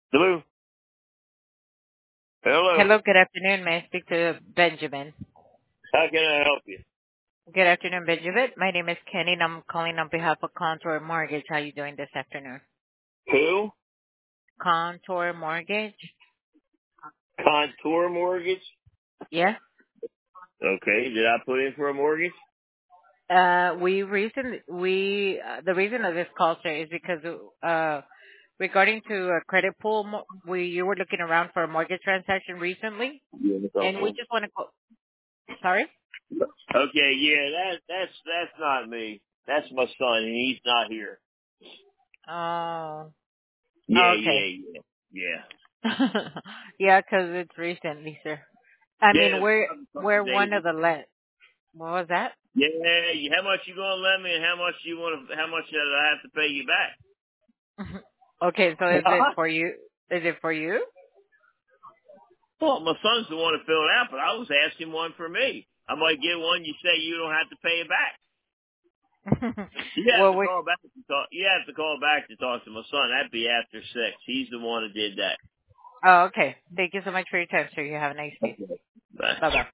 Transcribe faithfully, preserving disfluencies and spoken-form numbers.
Hello? Hello? Hello, good afternoon. May I speak to Benjamin? How can I help you? Good afternoon, Benjamin. My name is Kenny, and I'm calling on behalf of Contour Mortgage. How are you doing this afternoon? Who? Contour Mortgage? Contour Mortgage? Yeah. Okay, did I put in for a mortgage? Uh, we recently, we, uh, the reason of this call, sir, is because, uh, regarding to a credit pool, mo- we, you were looking around for a mortgage transaction recently, Yeah. and we just want to go, sorry? Okay, yeah, that that's that's not me. That's my son, and he's not here. Oh, Yeah, okay. yeah, yeah, yeah. Yeah, 'cause it's recently, sir. I mean, Yeah, we're, probably a couple we're one days of the ago. let, what was that? Yeah, you- how much you gonna let me, and how much you want to? How much did I have to pay you back? Okay, so is it for you? Is it for you? Well, my son's the one that filled it out, but I was asking one for me. I might get one. You say you don't have to pay it back. You have Well, to we. call back to talk. You have to call back to talk to my son. That'd be after six. He's the one that did that. Oh, okay. Thank you so much for your time, sir. You have a nice day. Okay. Bye. Bye bye.